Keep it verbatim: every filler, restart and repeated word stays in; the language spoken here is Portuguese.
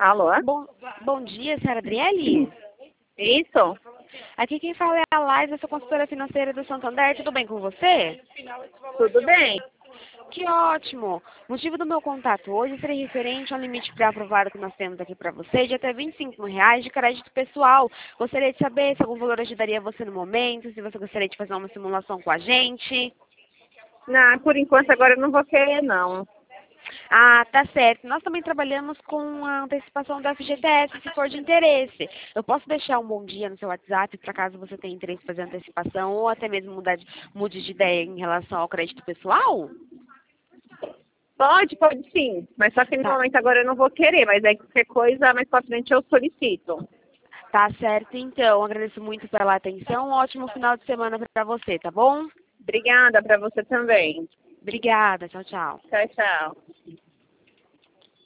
Alô? Bom, bom dia, senhora Adriele. Isso? Aqui quem fala é a Laís, eu sou consultora financeira do Santander. Tudo bem com você? Tudo bem? Que ótimo! O motivo do meu contato hoje seria referente ao limite pré-aprovado que nós temos aqui para você de até vinte e cinco mil reais de crédito pessoal. Gostaria de saber se algum valor ajudaria você no momento, se você gostaria de fazer uma simulação com a gente. Não, por enquanto agora eu não vou querer, não. Ah, tá certo. Nós também trabalhamos com a antecipação do F G T S, se for de interesse. Eu posso deixar um bom dia no seu WhatsApp para caso você tenha interesse em fazer antecipação ou até mesmo mudar de, mude de ideia em relação ao crédito pessoal? Pode, pode sim. Mas só que no Tá, momento agora eu não vou querer, mas aí qualquer coisa mais pra frente eu solicito. tá certo, então. Agradeço muito pela atenção. Um ótimo final de semana para você, tá bom? Obrigada pra você também. Obrigada. Tchau, tchau. Tchau, tchau.